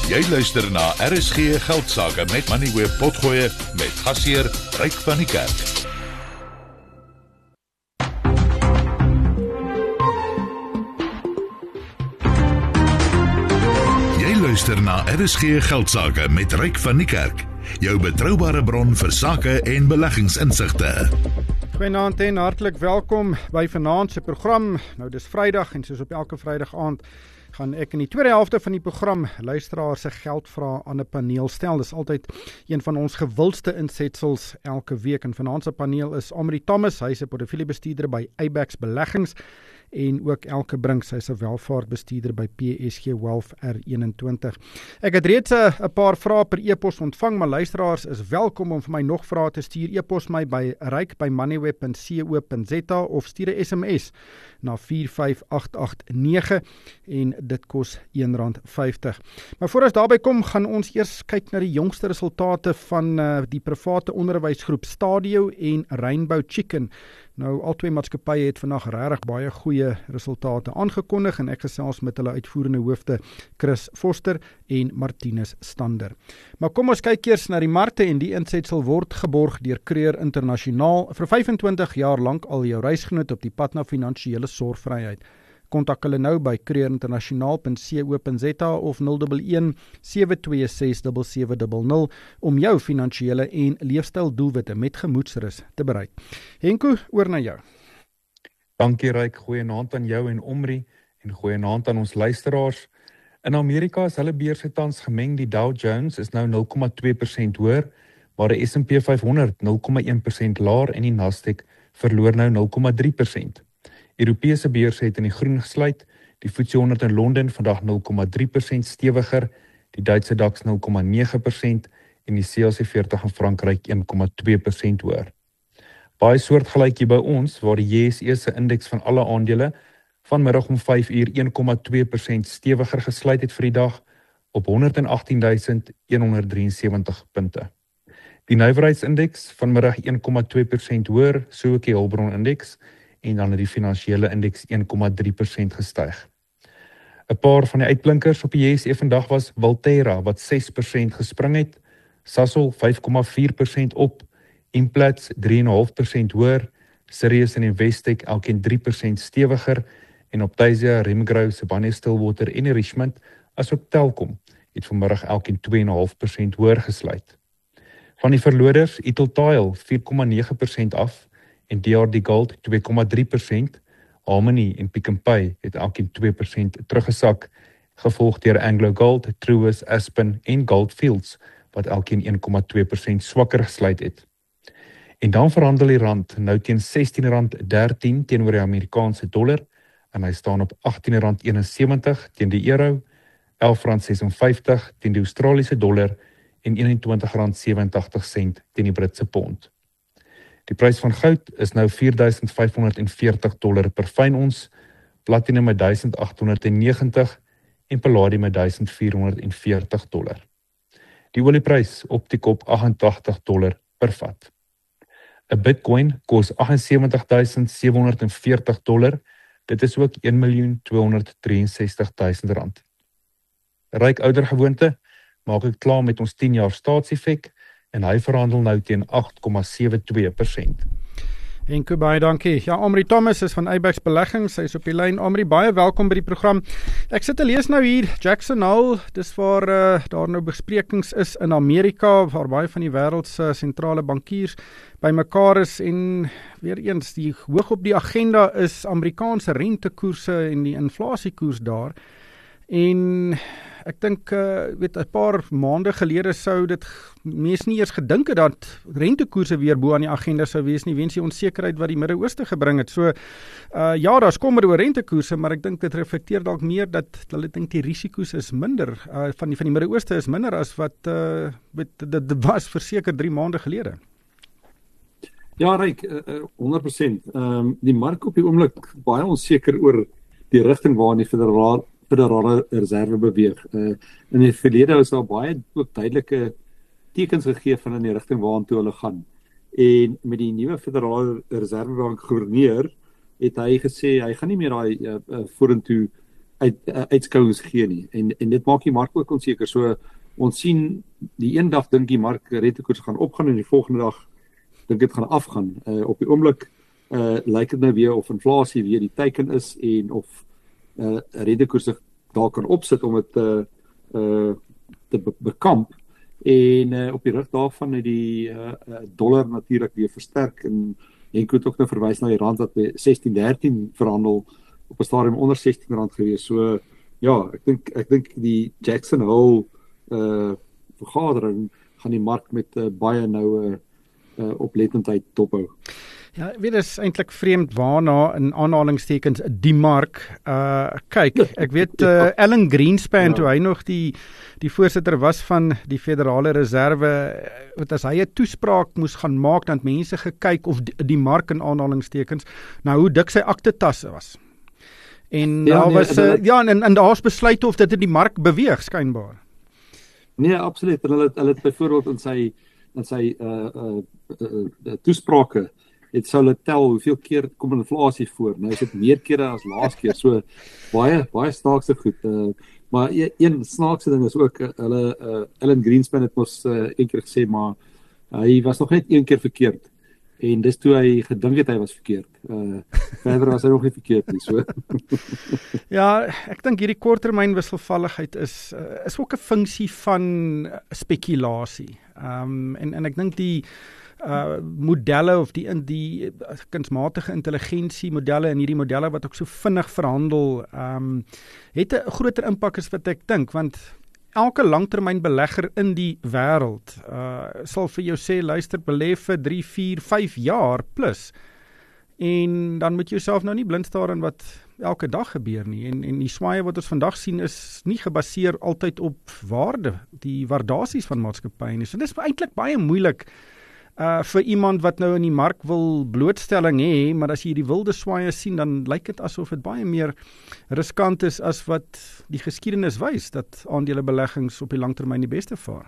Jy luister na RSG Geldsaake met Moneyweb Potgoe met gasheer Ryk van die Kerk. Jy luister na RSG Geldsaake met Ryk van die Kerk. Jou betroubare bron vir sake en beleggingsinsigte. Goeienaand en hartlik welkom by vanaand se program. Nou dis Vrydag en soos op elke Vrydag aand gaan ek in die tweede helfte van die program luisteraars se geldvrae aan 'n paneel stel. Dis altyd een van ons gewildste insetsels elke week. En vanaand se paneel is Omri Thomas, hy is 'n portefeuljebestuurder by Abax Beleggings en ook Elke Brinks, hy is 'n welvaartbestuurder by PSG Wealth R21. Ek het reeds 'n paar vrae per e-pos ontvang, maar luisteraars is welkom om vir my nog vrae te stuur. E-pos my by ryk@moneyweb.co.za of stuur 'n SMS na 45889 en dit kos R1.50. Maar voor ons daarby kom, gaan ons eers kyk na die jongste resultate van die private onderwysgroep Stadio en Rainbow Chicken. Nou, al twee maatskappye het vandag regtig baie goeie resultate aangekondig en ek gesels met hulle uitvoerende hoofde Chris Foster en Martinus Stander. Maar kom ons kyk eers na die markte en die insetsel word geborg deur Creer Internasionaal, vir 25 jaar lank al jou reisgenoot op die pad na finansiële sorgvryheid. Kontak hulle nou by creerinternasionaal.co.za of 011-726-7700 om jou finansiële en leefstyldoelwitte met gemoedsrus te bereik. Henko, oor na jou. Dankie Ryk, goeienaand aan jou en Omri en goeienaand aan ons luisteraars. In Amerika is hulle beurse tans gemeng. Die Dow Jones is nou 0,2% hoër, maar die S&P 500 0,1% laer en die Nasdaq verloor nou 0,3%. Europese beurse het in die groen gesluit, die FTSE 100 in Londen vandag 0,3% stewiger, die Duitse DAX 0,9% en die CAC 40 in Frankryk 1,2% hoër. Baie soortgelyk hier by ons, waar die JSE se indeks van alle aandele vanmiddag om 5 uur 1,2% stewiger gesluit het vir die dag op 118.173 punte. Die nywerheidsindeks vanmiddag 1,2% hoër, so ook die Hulbron indeks, en dan het die finansiële indeks 1,3% gestyg. 'n Paar van die uitblinkers op die JSE vandag was Valterra wat 6% gespring het, Sasol 5,4% op, Implats 3,5% hoër, Sirius en Investec elkeen 3% stewiger en Optasia, Remgro, Sibanye-Stillwater en Richmond asook Telkom het vanmiddag elkeen 2,5% hoër gesluit. Van die verloders, Italtile 4,9% af en DRD Gold 2,3%, Harmony en Pick n Pay het elkeen 2% teruggesak, gevolg deur Anglo Gold, Truworths, Aspen en Goldfields wat elkeen 1,2% swakker gesluit het. En dan verhandel die rand nou teen R16.13 teenoor die Amerikaanse dollar en hy staan op R18.71 teen die euro, R11.56 teen die Australiese dollar en R21.87 teen die Britse pond. Die prys van goud is nou $4,540 per fyn ons, platinum met $1,890 en palladium met $1,440. Die olieprys op die kop $88 per vat. 'n Bitcoin kos $78,740, dit is ook R1,263,000. Ryk oudergewoonte, maak ek klaar met ons 10 jaar staatseffek en hy verhandel nou teen 8,72%. Henko, baie dankie. Ja, Omri Thomas is van Abax Beleggings, hy is op die lyn. Omri, baie welkom by die program. Ek sit te lees nou hier, Jackson Hole, dis waar daar nou besprekings is in Amerika, waar baie van die wêreld se sentrale bankiers by mekaar is en weer eens, die hoog op die agenda is Amerikaanse rentekoerse en die inflasiekoers daar. En ek dink, 'n paar maande gelede sou dit mens nie eers gedink het dat rentekoerse weer bo aan die agenda sou wees nie, weens die onsekerheid wat die Midde-Ooste gebring het. So, ja, daar's kommer oor rentekoerse, maar ek dink dit reflekteer dalk meer dat hulle dink die risiko's is minder, van die Midde-Ooste is minder as wat dit was verseker 3 maande gelede. Ja, Ryk, 100%. Die mark op die oomblik baie onseker oor die rigting waarin die Federale Reserve beweeg. In die verlede is daar baie ook duidelike tekens gegee van in die rigting waartoe hulle gaan. En met die nuwe Federale Reservebank gouverneur het hy gesê hy gaan nie meer daai vorentoe uitskouings gee nie. En dit maak die mark ook onseker. So ons sien die een dag dink die mark rentekoers gaan opgaan en die volgende dag dink dit gaan afgaan. Op die oomblik lyk dit nou weer of inflasie weer die teiken is en of rentekoerse daar kan opsit om dit te bekamp. En op die rug daarvan het die dollar natuurlik weer versterk en ek het ook nou verwys na die rand wat by 16.13 verhandel op 'n stadium onder R16 gewees. So ja, ek dink die Jackson Hole vergadering gaan die mark met baie noue oplettendheid dophou. Ja, weet is eintlik vreemd waarna in aanhalingstekens die mark kyk. Ek weet Alan Greenspan toe hy nog die voorsitter was van die Federale Reserve, as hy 'n toespraak moes gaan maak, dan het mense gekyk of die mark in aanhalingstekens nou hoe dik sy aktetasse was. En daar was en daar's besluit of dit in die mark beweeg skynbaar. Nee, absoluut. En hulle het byvoorbeeld in sy toesprake het sou hulle tel hoeveel keer kom inflasie voor. Nou is dit meer kere as laas keer. So baie snaakse goed. Maar een snaakse ding is ook Alan Greenspan het mos een keer gesê, maar hy was nog net een keer verkeerd. En dis toe hy gedink het hy was verkeerd. Verder was hy nog nie verkeerd nie, so. Ja, ek dink hierdie korttermyn wisselvalligheid is ook 'n funksie van spekulasie. En ek dink die modelle of die kunsmatige intelligensie modelle en hierdie modelle wat ook so vinnig verhandel, het 'n groter impak as wat ek dink, want elke langtermynbelegger in die wêreld sal vir jou sê, luister, belê vir 3, 4, 5 jaar plus. En dan moet jy jouself nou nie blind staar in wat elke dag gebeur nie. En die swaaie wat ons vandag sien is nie gebaseer altyd op waarde, die waardasies van maatskappye nie. So dis eintlik baie moeilik vir iemand wat nou in die mark wil blootstelling hê, maar as jy die wilde swaaie sien, dan lyk dit asof dit baie meer riskant is as wat die geskiedenis wys, dat aandelebeleggings op die langtermyn die beste vaar.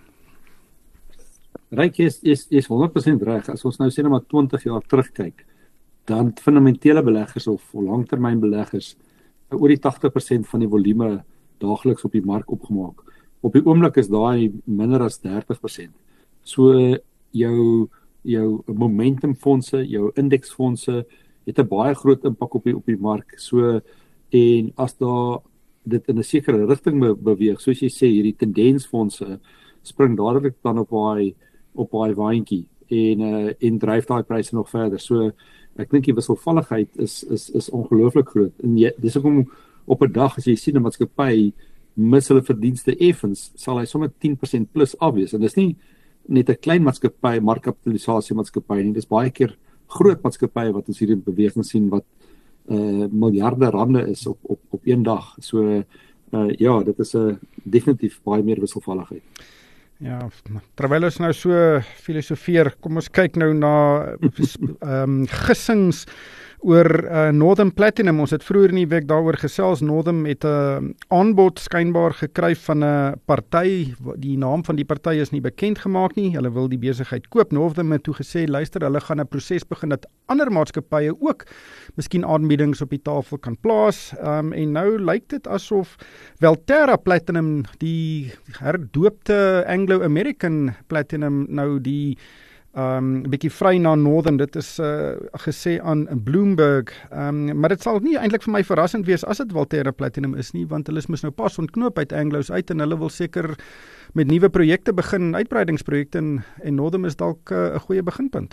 Ryk is 100% reg. As ons nou sê net maar 20 jaar terugkyk, dan fundamentele beleggers of langtermynbeleggers oor die 80% van die volume daagliks op die mark opgemaak. Op die oomblik is daai minder as 30%. So jou momentumfondse, jou indeksfondse het 'n baie groot impak op die mark. So en as daar dit in 'n sekere rigting beweeg, soos jy sê, hierdie tendensfondse spring dadelik dan op daai waantjie en dryf daai pryse nog verder. So ek dink die wisselvalligheid is ongelooflik groot. En dis hoekom op 'n dag as jy sien 'n maatskappy mis hulle verdienste effens, sal hy sommer 10% plus afwees. En dis nie net 'n klein maatskappy, markkapitalisasie maatskappy nie. Dis baie keer groot maatskappye wat ons hier in beweging sien wat miljarde rande is op een dag. So ja, dit is definitief baie meer wisselvalligheid. Ja, terwyl ons nou so filosofeer, kom ons kyk nou na gissings oor Northam Platinum. Ons het vroeër in die week daaroor gesels. Northam het 'n aanbod skynbaar gekry van 'n party. Die naam van die party is nie bekend gemaak nie. Hulle wil die besigheid koop. Northam het toe gesê, luister, hulle gaan 'n proses begin dat ander maatskappye ook miskien aanbiedings op die tafel kan plaas. En nou lyk dit asof Valterra Platinum, die herdoopte Anglo-American Platinum, nou die bietjie vry na Northam, dit is gesê aan Bloomberg, maar dit sal nie eintlik vir my verrassend wees as dit Valterra Platinum is nie, want hulle is mos nou pas ontknoop uit Anglos uit en hulle wil seker met nuwe projekte begin, uitbreidingsprojekte en Northam is dalk 'n goeie beginpunt.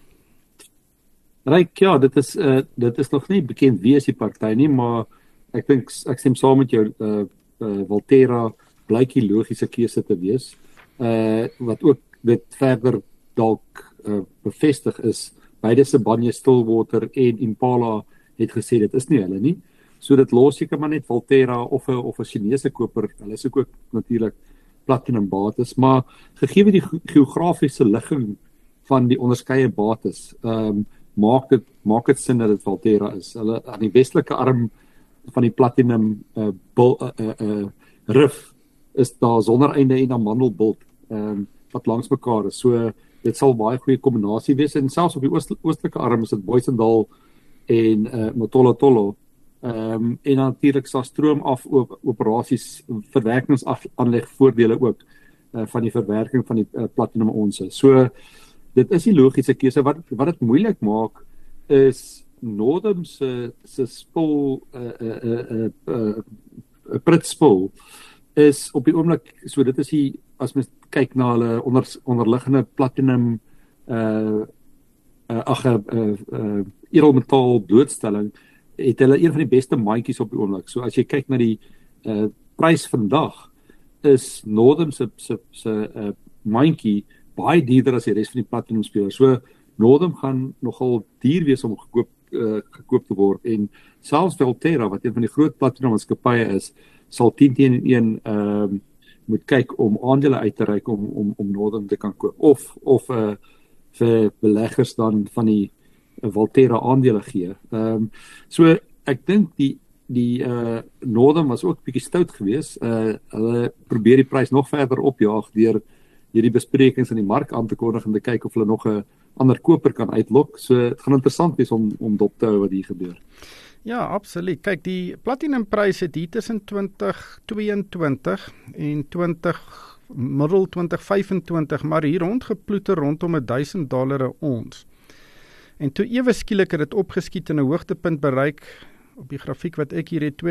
Ryk, ja, dit is nog nie bekend wie is die party nie, maar ek dink ek stem saam met jou, Valterra blyk die logiese keuse te wees. Wat ook dit verder dalk bevestig is, beide Sibanye, Stillwater en Impala het gesê dit is nie hulle nie. So dit los seker maar net Valterra of 'n Chinese koper. Hulle is ook natuurlik platinum bates, maar gegee die geografiese ligging van die onderskeie bates, maak dit sin dat dit Valterra is. Hulle aan die westelike arm van die platinum rif is daar sonnereinde en amandelbult wat langs mekaar is. So dit sal baie goeie kombinasie wees en selfs op die oostelike arm is dit Booysendal en Motolo Tolo En natuurlik sal stroom af operasies, verwerkingsaanleg voordele ook van die verwerking van die platinum onsse. So dit is die logiese keuse. Wat dit moeilik maak is Northam se spul pritspul is op die oomblik, so dit is die, as mens kyk na hulle onderliggende platinum edelmetaal doodstelling, het hulle een van die beste mandjies op die oomblik. So as jy kyk na die prys vandag, is Northam se mandjie baie duurder as die res van die platinum spelers. So Northam gaan nogal duur wees om gekoop te word, en selfs Valterra, wat een van die groot platinum maatskappye is, sal 10-1 moet kyk om aandele uit te reik om Northam te kan koop, of vir beleggers dan van die Valterra aandele gee. So ek dink die Northam was ook bietjie stout geweest. Hulle probeer die prys nog verder opjaag deur hierdie besprekings in die mark aan te kondig en te kyk of hulle nog 'n ander koper kan uitlok. So dit gaan interessant wees om dop te hou wat hier gebeur. Ja, absoluut. Kyk, die platinumpryse het hier tussen 2022 en middel 2025, maar hier rondgeploeter rondom $1,000 'n ons. En toe ewe skielik het dit opgeskiet en 'n hoogtepunt bereik op die grafiek wat ek hier het,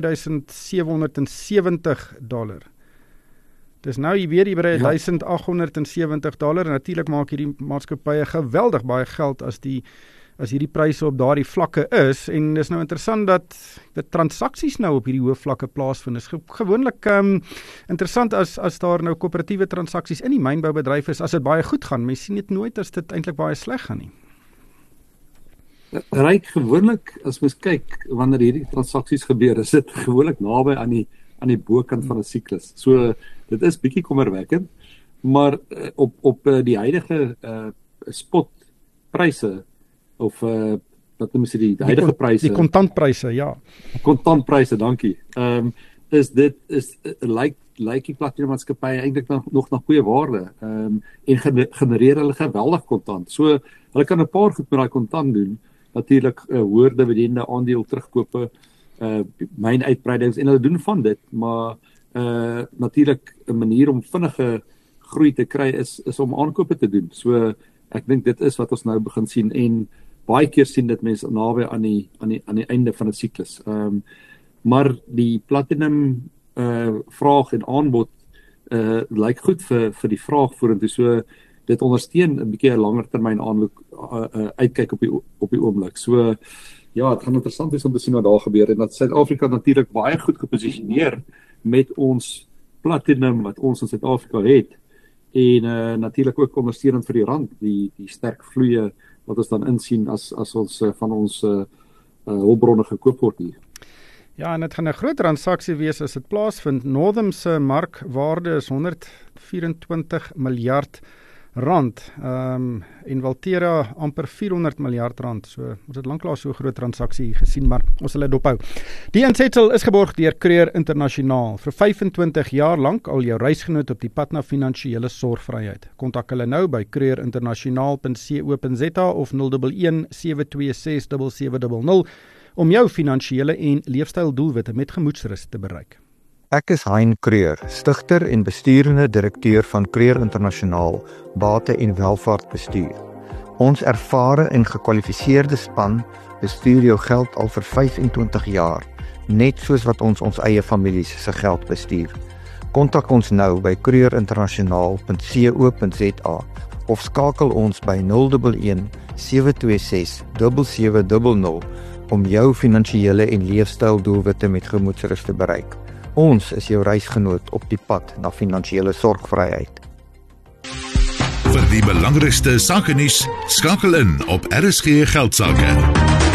$2,770. Dis nou hier weer by $1,870 en natuurlik maak hierdie maatskappye geweldig baie geld as hierdie pryse op daardie vlakke is, en dis nou interessant dat transaksies nou op hierdie hoë vlakke plaasvind. Is gewoonlik interessant as daar nou koöperatiewe transaksies in die mynboubedryf is, as dit baie goed gaan. Mens sien dit nooit as dit eintlik baie sleg gaan nie. Ryk gewoonlik, as mens kyk wanneer hierdie transaksies gebeur, is dit gewoonlik naby aan die bokant van 'n siklus. So dit is bietjie kommerwekkend, maar op die huidige spotpryse of wat noem jy die huidige pryse, die kontantpryse, ja. Kontantpryse, dankie. Is lyk die platinum maatskappye eintlik nog na goeie waarde, en genereer hulle geweldig kontant. So hulle kan 'n paar goed met daai kontant doen. Natuurlik hoër dividende, aandeel terugkope, mynuitbreidings, en hulle doen van dit, maar natuurlik 'n manier om vinnige groei te kry is om aankope te doen. So ek dink dit is wat ons nou begin sien, en baie keer sien dit mense naby aan die einde van 'n siklus. Maar die platinum vraag en aanbod lyk goed vir die vraag vorentoe. So dit ondersteun 'n bietjie 'n langer termyn uitkyk op die oomblik. So ja, dit gaan interessant wees om te sien wat daar gebeur, en dat Suid-Afrika natuurlik baie goed geposisioneer met ons platinum wat ons in Suid-Afrika het, en natuurlik ook ondersteunend vir die rand, die sterk vloeie wat ons dan insien as ons van ons hulpbronne gekoop word hier. Ja, en dit gaan 'n groot transaksie wees as dit plaasvind. Northam se markwaarde is R124 miljard. En Valterra amper R400 miljard. So ons het lanklaas so 'n groot transaksie gesien, maar ons sal dit dophou. Die insetsel is geborg deur Creer Internasionaal. Vir 25 jaar lank al jou reisgenoot op die pad na finansiële sorgvryheid. Kontak hulle nou by creerinternasionaal.co.za of 011 726 7700 om jou finansiële en leefstyldoelwitte met gemoedsrus te bereik. Ek is Hein Creer, stigter en besturende direkteur van Creer Internasionaal, Bate en Welvaartbestuur. Ons ervare en gekwalifiseerde span bestuur jou geld al vir 25 jaar, net soos wat ons eie families se geld bestuur. Kontak ons nou by creerinternasionaal.co.za of skakel ons by 011 726 7700 om jou finansiële en leefstyldoelwitte met gemoedsrus te bereik. Ons is jou reisgenoot op die pad na finansiële sorgvryheid. Vir die belangrikste sakenuus, skakel in op RSG Geldsaake.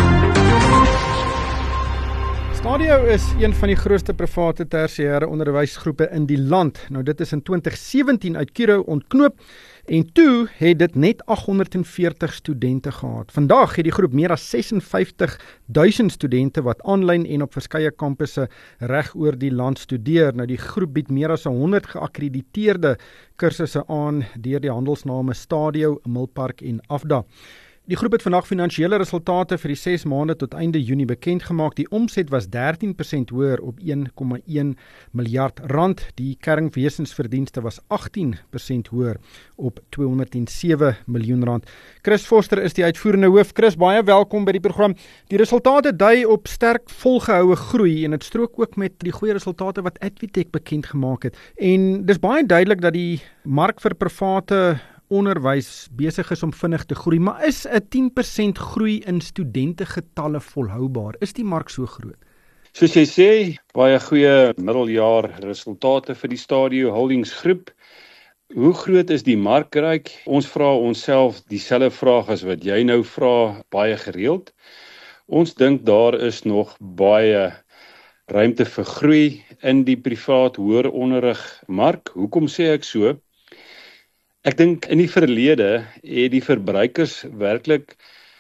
Stadio is een van die grootste private tersiêre onderwysgroepe in die land. Nou dit is in 2017 uit Kiro ontknoop en toe het dit net 840 studente gehad. Vandag het die groep meer as 56,000 studente wat aanlyn en op verskeie kampusse reg oor die land studeer. Nou die groep bied meer as 100 geakkrediteerde kursusse aan deur die handelsname Stadio, Milpark en Afda. Die groep het vandag finansiële resultate vir die 6 maande tot einde Junie bekend gemaak. Die omset was 13% hoër op 1,1 miljard rand. Die kernwesensverdienste was 18% hoër op 207 miljoen rand. Chris Foster is die uitvoerende hoof. Chris, baie welkom by die program. Die resultate dui op sterk volgehoue groei en dit strook ook met die goeie resultate wat Advitech bekend gemaak het. En dis baie duidelik dat die mark vir private onderwys besig is om vinnig te groei, maar is 'n 10% groei in studentegetalle volhoubaar? Is die mark so groot? Soos jy sê, baie goeie middeljaar resultate vir die Stadio Holdings groep. Hoe groot is die markryk? Ons vra onsself dieselfde vraag as wat jy nou vra, baie gereeld. Ons dink daar is nog baie ruimte vir groei in die privaat hoër onderrig mark. Hoekom sê ek so? Ek dink in die verlede het die verbruikers werklik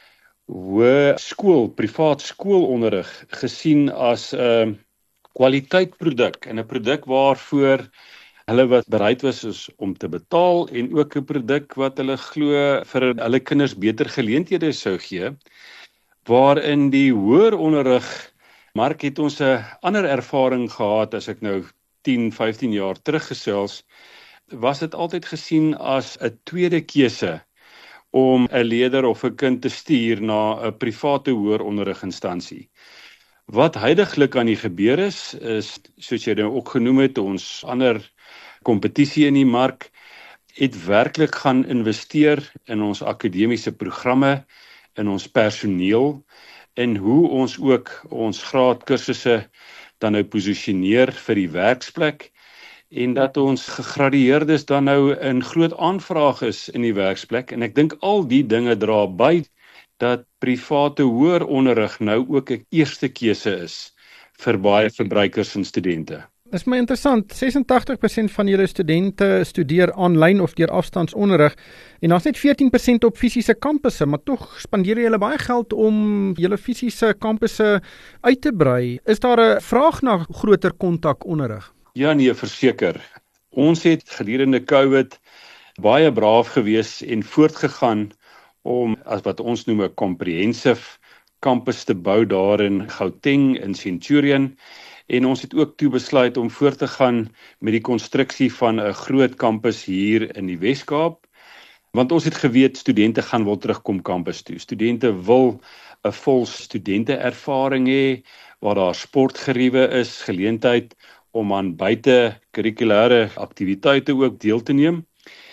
privaat skoolonderrig gesien as 'n kwaliteitproduk en 'n produk waarvoor hulle wat bereid was om te betaal en ook 'n produk wat hulle glo vir hulle kinders beter geleenthede sou gee. Waarin die hoër onderrig mark het ons 'n ander ervaring gehad as ek nou 10, 15 jaar teruggesels. Was dit altyd gesien as 'n tweede keuse om 'n leerder of 'n kind te stuur na 'n private hoër onderriginstansie. Wat huidiglik aan die gebeur is soos jy nou ook genoem het, ons ander kompetisie in die mark het werklik gaan investeer in ons akademiese programme, in ons personeel, en hoe ons ook ons graadkursusse dan nou posisioneer vir die werksplek. En dat ons gegradueerdes dan nou in groot aanvraag is in die werksplek. En ek dink al die dinge dra by dat private hoër onderrig nou ook 'n eerste keuse is vir baie verbruikers en studente. Dis my interessant, 86% van julle studente studeer aanlyn of deur afstandsonderrig en daar's net 14% op fisiese kampusse, maar tog spandeer julle baie geld om julle fisiese kampusse uit te brei. Is daar 'n vraag na groter kontakonderrig? Ja nee, verseker. Ons het gedurende COVID baie braaf gewees en voortgegaan om as wat ons noem 'n comprehensive campus te bou daar in Gauteng in Centurion. En ons het ook toe besluit om voort te gaan met die konstruksie van 'n groot kampus hier in die Wes-Kaap. Want ons het geweet studente gaan wil terugkom kampus toe. Studente wil 'n vol studenteervaring hê waar daar sportgeriewe is, geleentheid om aan buite kurrikulêre aktiwiteite ook deel te neem.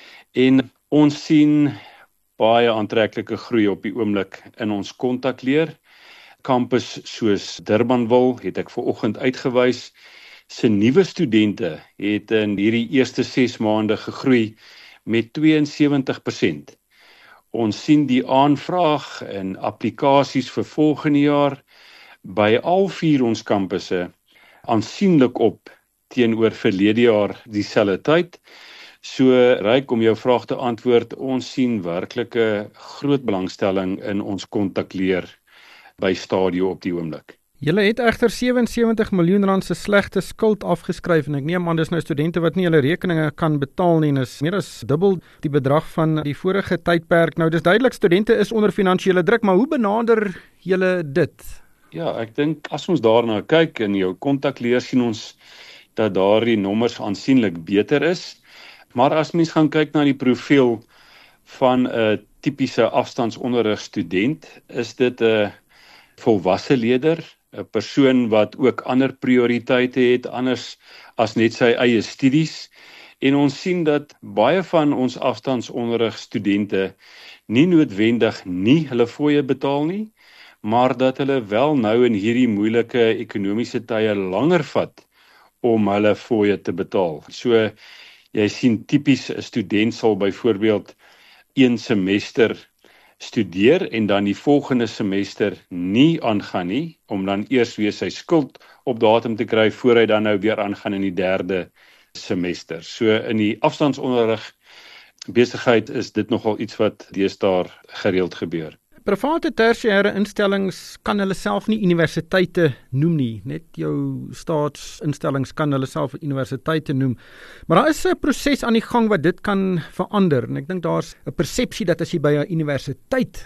En ons sien baie aantreklike groei op die oomblik in ons kontakleer. Kampus soos Durbanville het ek vanoggend uitgewys. Se nuwe studente het in hierdie eerste 6 maande gegroei met 72%. Ons sien die aanvraag en applikasies vir volgende jaar by al 4 ons kampusse aansienlik op teenoor verlede jaar dieselfde tyd. So Ryk, om jou vraag te antwoord, ons sien werklike groot belangstelling in ons kontakleer by Stadio op die oomblik. Julle het egter 77 miljoen rand se slegte skuld afgeskryf en ek neem aan dis nou studente wat nie hulle rekeninge kan betaal nie en is meer as dubbel die bedrag van die vorige tydperk. Nou dis duidelik studente is onder finansiële druk, maar hoe benader julle dit? Ja, ek dink as ons daarna kyk in jou kontakleer sien ons dat daardie nommers aansienlik beter is. Maar as mens gaan kyk na die profiel van 'n tipiese afstandsonderrig student, is dit 'n volwasse leerder, 'n persoon wat ook ander prioriteite het anders as net sy eie studies. En ons sien dat baie van ons afstandsonderrig studente nie noodwendig nie hulle fooie betaal nie, maar dat hulle wel nou in hierdie moeilike ekonomiese tye langer vat om hulle fooie te betaal. So jy sien tipies 'n student sal byvoorbeeld 1 semester studeer en dan die volgende semester nie aangaan nie, om dan eers weer sy skuld op datum te kry voor hy dan nou weer aangaan in die 3de semester. So in die afstandsonderrig besigheid is dit nogal iets wat deesdae gereeld gebeur. Private tersiêre instellings kan hulle self nie universiteite noem nie. Net jou staatsinstellings kan hulle self universiteite noem. Maar daar is 'n proses aan die gang wat dit kan verander. En ek dink daar's 'n persepsie dat as jy by 'n universiteit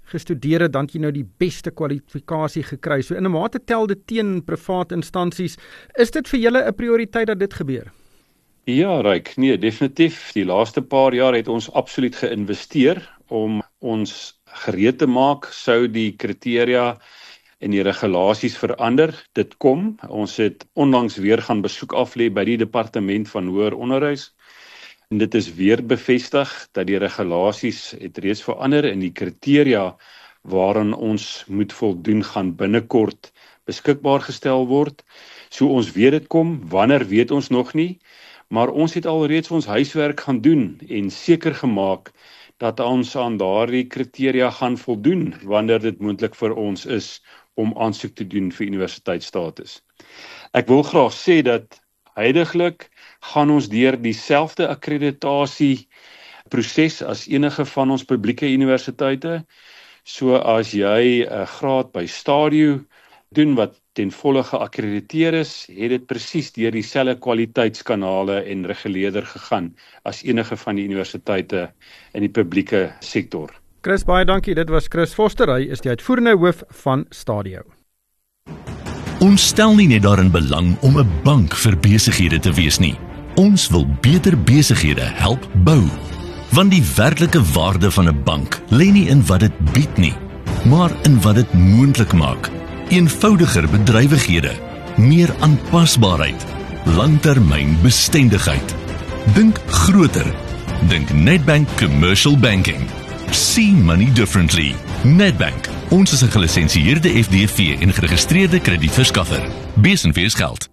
gestudeer het, dan het jy nou die beste kwalifikasie gekry. So in 'n mate tel dit teen private instansies. Is dit vir julle 'n prioriteit dat dit gebeur? Ja, Ryk, nee, definitief. Die laaste paar jaar het ons absoluut geïnvesteer om ons gereed te maak, sou die kriteria en die regulasies verander. Dit kom. Ons het onlangs weer gaan besoek aflê by die departement van hoër onderwys. En dit is weer bevestig dat die regulasies het reeds verander en die kriteria waaraan ons moet voldoen gaan binnekort beskikbaar gestel word. So ons weet dit kom, wanneer weet ons nog nie, maar ons het alreeds ons huiswerk gaan doen en seker gemaak dat ons aan daardie kriteria gaan voldoen wanneer dit moontlik vir ons is om aansoek te doen vir universiteitsstatus. Ek wil graag sê dat huidiglik gaan ons deur dieselfde akkreditasie proses as enige van ons publieke universiteite. So as jy 'n graad by Stadio doen wat ten volle geakkrediteer is, het dit presies deur dieselfde kwaliteitskanale en reguleerder gegaan as enige van die universiteite in die publieke sektor. Chris, baie dankie. Dit was Chris Foster, hy is die uitvoerende hoof van Stadio. Ons stel nie net daarin belang om 'n bank vir besighede te wees nie. Ons wil beter besighede help bou. Want die werklike waarde van 'n bank lê nie in wat dit bied nie, maar in wat dit moontlik maak. Eenvoudiger bedrywighede, meer aanpasbaarheid, langtermynbestendigheid. Dink groter. Dink Nedbank Commercial Banking. See money differently. Nedbank. Ons is 'n gelisensieerde FDV en geregistreerde kredietverskaffer. Besenfees geld.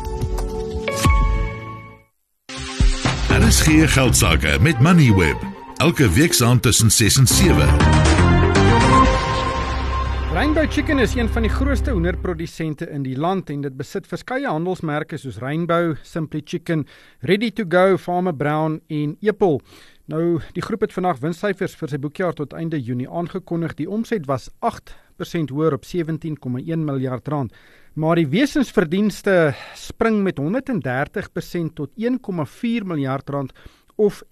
RSG Geldsaake met Moneyweb. Elke week saam tussen 6 en 7. Rainbow Chicken is een van die grootste hoenderprodusente in die land en dit besit verskeie handelsmerke soos Rainbow, Simply Chicken, Ready to Go, Farmer Brown en Epel. Nou, die groep het vandag winssyfers vir sy boekjaar tot einde Junie aangekondig. Die omset was 8% hoër op 17,1 miljard rand. Maar die wesensverdienste spring met 130% tot 1,4 miljard rand of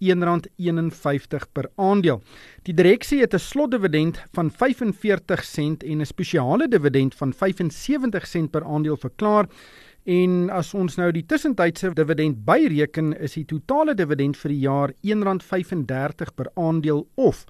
R1,51 per aandeel. Die direksie het 'n slotdividend van 45 sent en 'n spesiale dividend van 75 sent per aandeel verklaar. En as ons nou die tussentydse dividend byreken, is die totale dividend vir die jaar R1,35 per aandeel of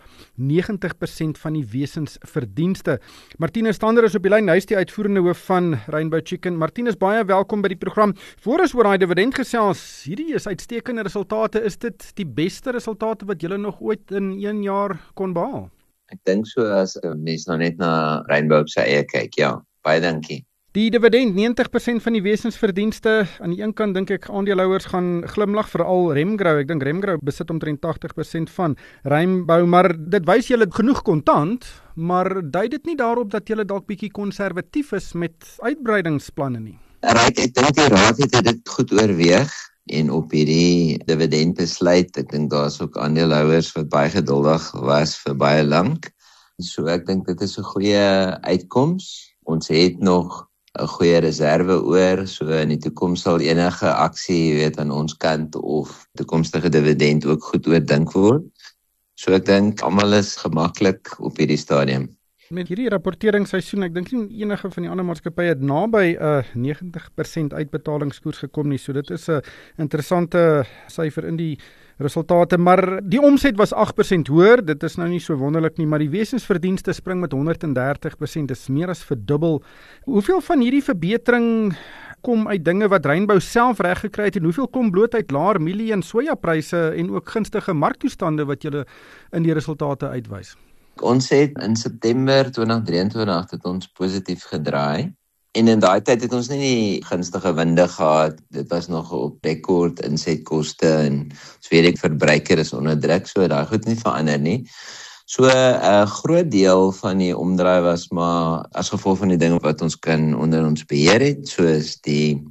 90% van die wesensverdienste. Martinus Stander is op die lyn, hy is die uitvoerende hoof van Rainbow Chicken. Martinus, baie welkom by die program. Voor ons oor daai dividend gesels, hierdie is uitstekende resultate. Is dit die beste resultate wat julle nog ooit in 1 jaar kon behaal? Ek dink so as mens nou net na Rainbow se eie kyk, ja. Baie dankie. Die dividend, 90% van die wesensverdienste. Aan die een kant dink ek aandeelhouers gaan glimlag, veral Remgrow. Ek dink Remgrow besit omtrent 80% van Rainbow, maar dit wys julle genoeg kontant, maar dui dit nie daarop dat julle dalk bietjie konservatief is met uitbreidingsplanne nie? Right, ek dink die raad het dit goed oorweeg en op hierdie dividend besluit. Ek dink daar's ook aandeelhouers wat baie geduldig was vir baie lank. So ek dink dit is 'n goeie uitkoms. Ons het nog 'n goeie reserve oor, so in die toekoms sal enige aksie, aan ons kant of toekomstige dividend ook goed oordink word. So ek dink almal is gemaklik op hierdie stadium. Met hierdie rapporteringsseisoen, ek dink nie enige van die ander maatskappye het naby 'n 90% uitbetalingskoers gekom nie, so dit is 'n interessante syfer in die resultate, maar die omset was 8% hoër, dit is nou nie so wonderlik nie, maar die wesensverdienste spring met 130%, dis meer as verdubbel. Hoeveel van hierdie verbetering kom uit dinge wat Rainbow self reggekry het en hoeveel kom bloot uit laer mielie en sojapryse en ook gunstige marktoestande wat julle in die resultate uitwys? Ons het in September 2023 het ons positief gedraai. En in daai tyd het ons nie die gunstige winde gehad. Dit was nog op rekord insetkoste en ons weet ek verbruiker is onder druk, so daai goed nie verander nie. So 'n groot deel van die omdraai was maar as gevolg van die dinge wat ons kan onder ons beheer het, soos die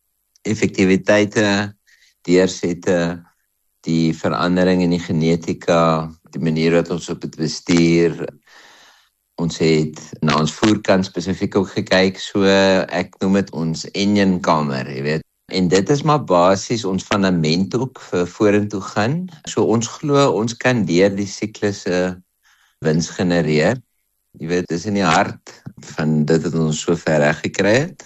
effektiwiteite, deursette, die verandering in die genetika, die manier wat ons op dit bestuur. Ons het na ons voerkant spesifiek ook gekyk, so ek noem dit ons enjinkamer, jy weet. En dit is maar basies ons fundament ook vir vorentoe gaan. So ons glo ons kan deur die siklusse wins genereer. Jy weet, dis in die hart van dit wat ons so ver reg gekry het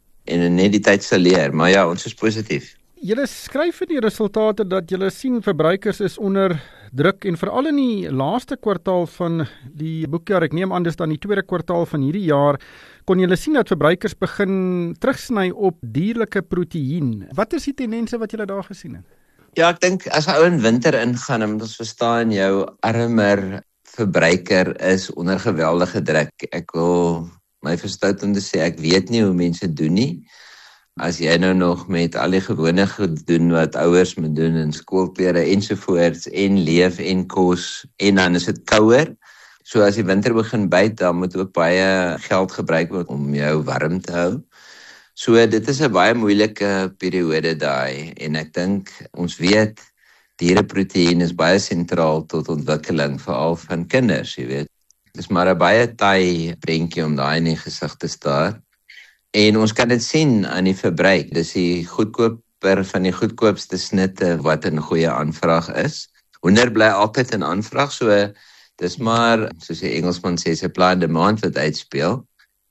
en net die tyd sal leer, maar ja, ons is positief. Julle skryf in die resultate dat julle sien verbruikers is onder druk en veral in die laaste kwartaal van die boekjaar, ek neem aan dis dan die tweede kwartaal van hierdie jaar, kon julle sien dat verbruikers begin terugsny op dierlike proteïen. Wat is die tendense wat julle daar gesien het? Ja, ek dink as ou in winter ingaan, en ons verstaan jou armer verbruiker is onder geweldige druk. Ek wil my verstout om te sê, ek weet nie hoe mense doen nie. As jy nou nog met al die gewone goed doen wat ouers moet doen in skoolklere ensovoorts en leef en kos en dan is dit kouer. So as die winter begin byt, dan moet ook baie geld gebruik word om jou warm te hou. So dit is 'n baie moeilike periode daai en ek dink ons weet diereproteïen is baie sentraal tot ontwikkeling veral van kinders, jy weet. Dit is maar 'n baie taai prentjie om daai in die gesig te staar. En ons kan dit sien aan die verbruik. Dis die goedkoper van die goedkoopste snitte wat in goeie aanvraag is. Hoender bly altyd in aanvraag, so dis maar, soos die Engelsman sê, supply and demand wat uitspeel.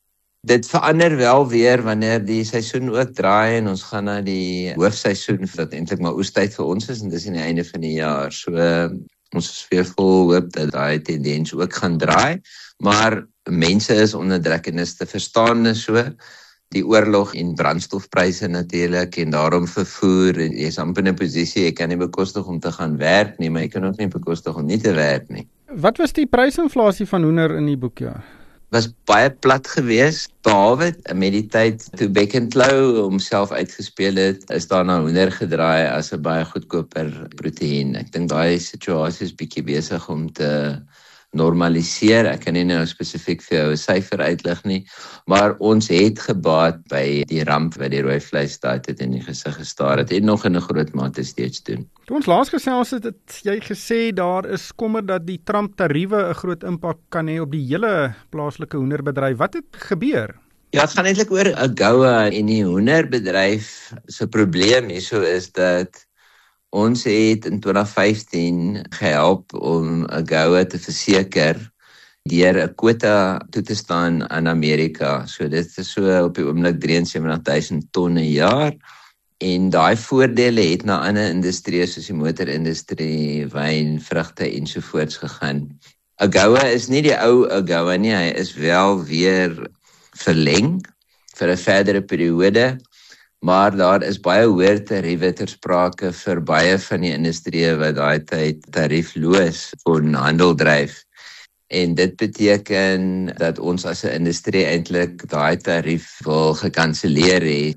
Dit verander wel weer wanneer die seisoen ook draai en ons gaan na die hoofseisoen wat eintlik maar oestyd vir ons is en dis aan die einde van die jaar. So ons is weer vol hoop dat daai tendens ook gaan draai, maar mense is onder druk en is te verstaan so. Die oorlog en brandstofpryse natuurlik en daarom vervoer, jy is amper in 'n posisie, jy kan nie bekostig om te gaan werk nie, maar jy kan ook nie bekostig om nie te werk nie. Wat was die prysinflasie van hoender in die boekjaar? Was baie plat geweest, behalwe met die tyd toe Beck & Clow homself uitgespeel het, is daar na hoender gedraai as 'n baie goedkoper proteïen. Ek dink daai situasie is bietjie besig om te normaliseer. Ek kan nie nou spesifiek vir jou 'n syfer uitlig nie, maar ons het gebaat by die ramp wat die rooi vleis daai tyd in die gesig gestaar het en nog in 'n groot mate steeds doen. Toe ons laas gesels het jy gesê daar is kommer dat die Trump-tariewe 'n groot impak kan hê op die hele plaaslike hoenderbedryf. Wat het gebeur? Ja, het gaan eintlik oor AGOA en die hoenderbedryf se probleem hierso is dat ons het in 2015 gehelp om AGOA te verseker deur 'n kwota toe te staan aan Amerika. So dit is so op die oomblik 73,000 ton 'n jaar. En daai voordele het na ander industrieë soos die motorindustrie, wyn, vrugte ensovoorts gegaan. AGOA is nie die ou AGOA nie, hy is wel weer verleng vir 'n verdere periode. Maar daar is baie hoër tariewe ter sprake vir baie van die industrieë wat daai tyd tariefloos kon handel dryf. En dit beteken dat ons as 'n industrie eintlik daai tarief wil gekanselleer hê.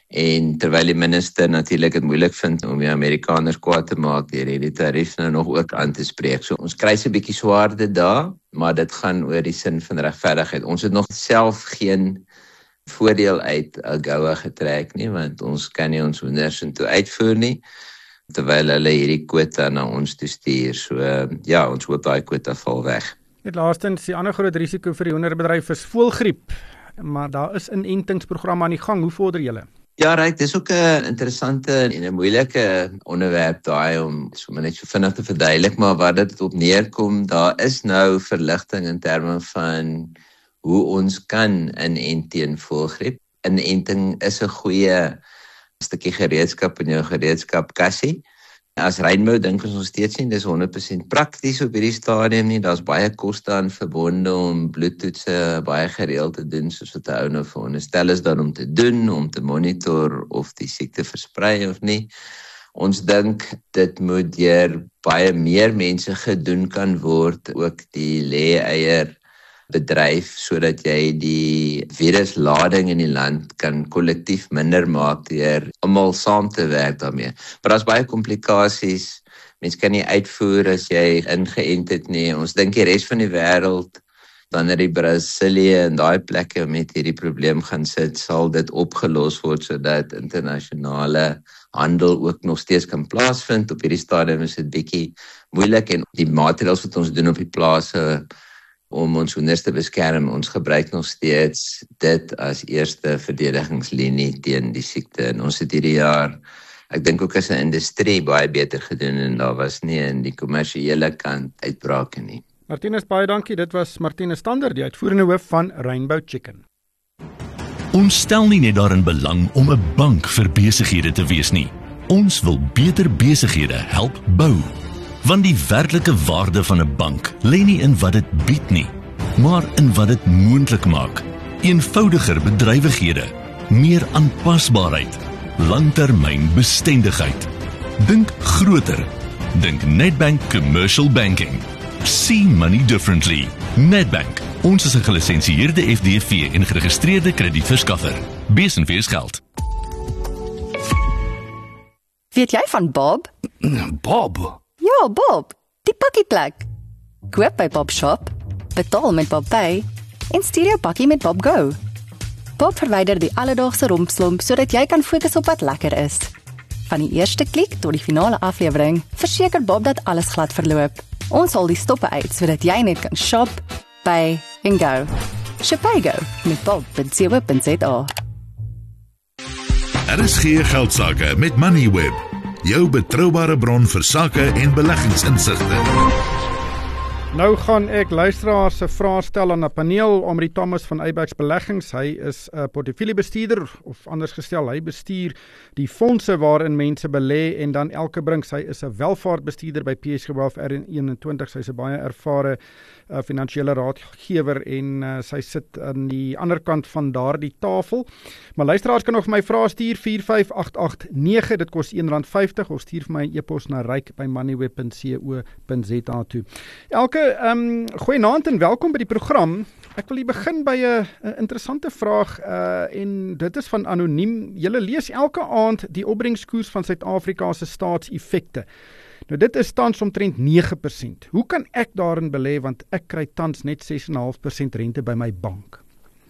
En terwyl die minister natuurlik dit moeilik vind om die Amerikaners kwaad te maak deur hierdie tarief nou nog ook aan te spreek. So ons kry 'n bietjie swaarde daar, maar dit gaan oor die sin van regverdigheid. Ons het nog self geen voordeel uit AGOA getrek nie, want ons kan nie ons hoenders intoe uitvoer nie, terwyl hulle hierdie kwota na ons toe stuur. So ja, ons hoop daai kwota val weg. Net laastens, die ander groot risiko vir die hoenderbedryf is voëlgriep, maar daar is inentingsprogramme aan die gang. Hoe vorder julle? Ja, Ryk, dis ook 'n interessante en 'n moeilike onderwerp daai om sommer net so vinnig te verduidelik, maar waar dit op neerkom, daar is nou verligting in terme van hoe ons kan inent teen voëlgriep. Inenting is 'n goeie stukkie gereedskap in jou gereedskapkassie. As Rainbow dink ons nog steeds nie dis 100% prakties op hierdie stadium nie. Daar's baie koste aan verbonde om bloedtoetse baie gereeld te doen, soos wat 'n ou nou veronderstel is dan om te doen, om te monitor of die siekte versprei of nie. Ons dink dit moet deur baie meer mense gedoen kan word, ook die lê-eier bedryf, sodat jy die viruslading in die land kan kollektief minder maak deur almal saam te werk daarmee. Maar daar's baie komplikasies. Mens kan nie uitvoer as jy ingeënt het nie. Ons dink die res van die wêreld, wanneer die Brasilië en daai plekke met hierdie probleem gaan sit, sal dit opgelos word sodat internasionale handel ook nog steeds kan plaasvind. Op hierdie stadium is dit bietjie moeilik en die maatreëls wat ons doen op die plase om ons hoenders te beskerm, ons gebruik nog steeds dit as eerste verdedigingslinie teen die siekte. En ons het hierdie jaar, ek dink ook as 'n industrie baie beter gedoen en daar was nie in die kommersiële kant uitbrake nie. Martinus, baie dankie. Dit was Martinus Stander, die uitvoerende hoof van Rainbow Chicken. Ons stel nie net daarin belang om 'n bank vir besighede te wees nie. Ons wil beter besighede help bou. Want die werklike waarde van 'n bank lê nie in wat dit bied nie, maar in wat dit moontlik maak. Eenvoudiger bedrywighede, meer aanpasbaarheid, langtermynbestendigheid. Dink groter. Dink Nedbank Commercial Banking. See money differently. Nedbank. Ons is 'n gelisensieerde FDV en geregistreerde kredietverskaffer. Besenfees geld. Weet jy van Bob? Bob? Ja, Bob. Die pakkieplek. Koop by Bob Shop, betaal met Bob Pay en stuur jou pakkie met Bob Go. Bob verwyder die alledaagse rompslomp sodat jy kan fokus op wat lekker is. Van die eerste klik tot die finale aflewering, verseker Bob dat alles glad verloop. Ons haal die stoppe uit sodat jy net kan shop, pay en go. Shopaygo met bob.co.za. RSG Geldsaake met Moneyweb, jou betroubare bron vir sake en beleggingsinsigte. Nou gaan ek luisteraars se vrae stel aan 'n paneel. Omri Thomas van Abex Beleggings, hy is 'n portefeuljebestuurder, of anders gestel, hy bestuur die fondse waarin mense belê, en dan Elke Brinks, hy is 'n welvaartbestuurder by PSG Wealth R21, sy is 'n baie ervare finansiële raadgewer en sy sit aan die ander kant van daardie tafel. Maar luisteraars kan nog vir my vrae stuur 45889, dit kos R1.50, of stuur vir my 'n e-pos na ryk@moneyweb.co.za toe. Elke, goeienaand en welkom by die program. Ek wil hier begin by 'n interessante vraag en dit is van anoniem. Julle lees elke aand die opbrengskoers van Suid-Afrika se staatseffekte. Nou dit is tans omtrent 9%. Hoe kan ek daarin belê, want ek kry tans net 6,5% rente by my bank?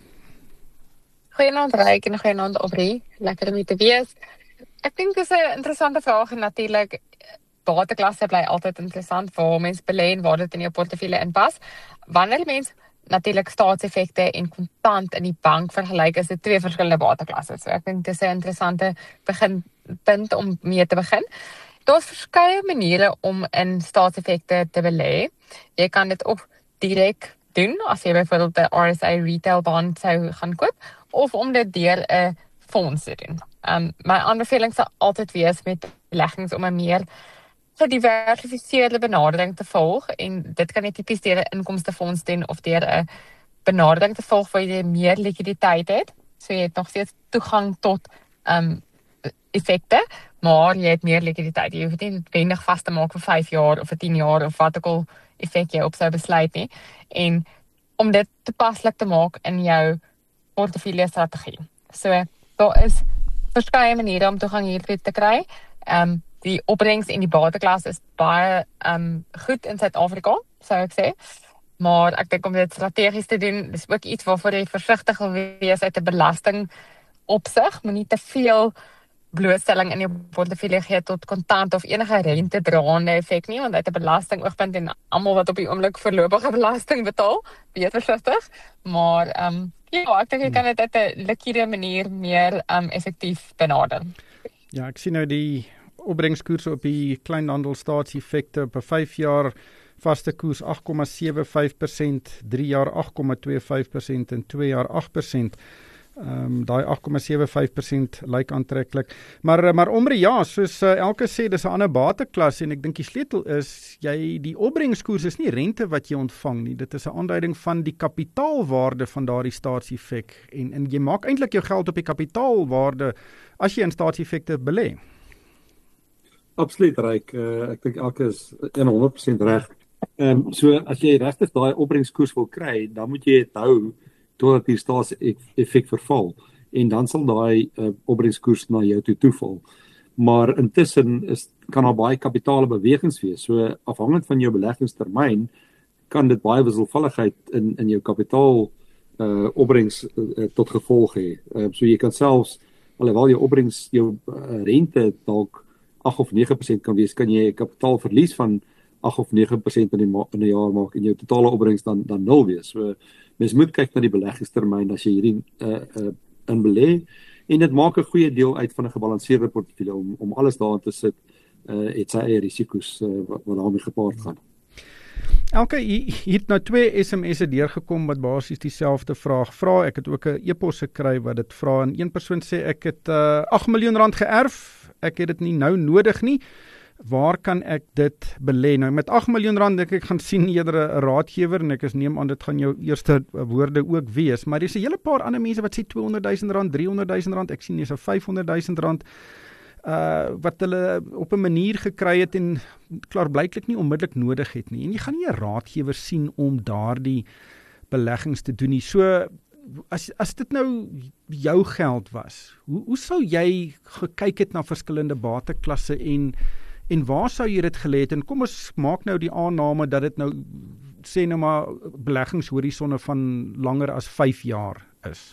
Goeienaand Ryk en goeienaand Aubrey, lekker om hier te wees. Ek dink dis 'n interessante vraag en natuurlik bateklasse bly altyd interessant waar mense belê en waar dit in jou portefeulje inpas. Wanneer mens natuurlik staatseffekte en kontant in die bank vergelyk, is dit twee verskillende bateklasse. So ek dink dis 'n interessante beginpunt om mee te begin. Daar's verskeie maniere om in staatseffekte te belê. Jy kan dit of direk doen as jy byvoorbeeld 'n RSA retail bond sou gaan koop, of om dit deur 'n fonds te doen. My aanbeveling sal altyd wees met beleggings om 'n meer gediversifiseerde benadering te volg, en dit kan jy tipies deur 'n inkomstefonds doen of deur 'n benadering te volg waar jy meer likwiditeit het. So jy het nog steeds toegang tot effekte, maar jy het meer likwiditeit. Jy hoef nie noodwendig vas te maak vir 5 jaar of vir 10 jaar of wat ook al effek jy op sou besluit nie. En om dit toepaslik te maak in jou portefeulje strategie. So daar is verskeie maniere om toegang hiertoe te kry. Die opbrengs en die bateklas is baie goed in Suid-Afrika, sou ek sê. Maar ek dink om dit strategies te doen, dis ook iets waarvoor jy versigtig wil wees uit 'n belasting opsig. Moenie te veel blootstelling in jou portefeulje gee tot kontant of enige rentedraande effek nie, want uit 'n belastingoogpunt en almal wat op die oomblik voorlopige belasting betaal, weet versigtig. Maar ja, ek dink jy kan dit uit 'n liquide manier meer effektief benader. Ja, ek sien nou die opbrengskoerse op die kleinhandelstaatseffekte op 'n 5 jaar vaste koers 8,75%, 3 jaar 8,25% en 2 jaar 8%. Daai 8,75% lyk aantreklik. Maar Omri, ja, soos Elke sê, dis 'n ander bateklas en ek dink die sleutel is die opbrengskoers is nie rente wat jy ontvang nie. Dit is 'n aanduiding van die kapitaalwaarde van daardie staatseffek en jy maak eintlik jou geld op die kapitaalwaarde as jy in staatseffekte belê. Absoluut Ryk. Ek dink Elke is 100% reg. So as jy regtig daai opbrengskoers wil kry, dan moet jy dit hou totdat die staatseffek verval, en dan sal daai opbrengskoers na jou toeval. Maar intussen kan daar baie kapitale bewegings wees. So afhangend van jou beleggingstermyn kan dit baie wisselvalligheid in jou kapitaal opbrengs tot gevolg hê. So jy kan selfs, alhoewel jou opbrengs, jou rente dalk 8 of 9% kan wees, kan jy 'n kapitaalverlies van 8 of 9% in 'n jaar maak en jou totale opbrengs dan 0 wees. So mens moet kyk na die beleggingstermyn as jy hierdie in belê, en dit maak 'n goeie deel uit van 'n gebalanseerde portefeulje om alles daarin te sit, het sy eie risiko's wat daarmee gepaard gaan. Elke hier het nou 2 SMS'e deurgekom wat basies dieselfde vraag vra. Ek het ook 'n e-pos gekry wat dit vra en een persoon sê ek het 8 miljoen rand geërf. Ek het dit nie nou nodig nie. Waar kan ek dit belê? Nou met 8 miljoen rand dink ek gaan sien eerder 'n raadgewer en ek neem aan dit gaan jou eerste woorde ook wees, maar dis 'n hele paar ander mense wat sê 200 000 rand, 300 000 rand, ek sien hier's 500 000 rand wat hulle op 'n manier gekry het en klaarblyklik nie onmiddellik nodig het nie. En jy gaan nie 'n raadgewer sien om daardie beleggings te doen nie. So as dit nou jou geld was, hoe sou jy gekyk het na verskillende bateklasse en waar sou jy dit gelê het? En kom ons maak nou die aanname dat dit nou sê nou maar beleggingshorisonne van langer as 5 jaar is.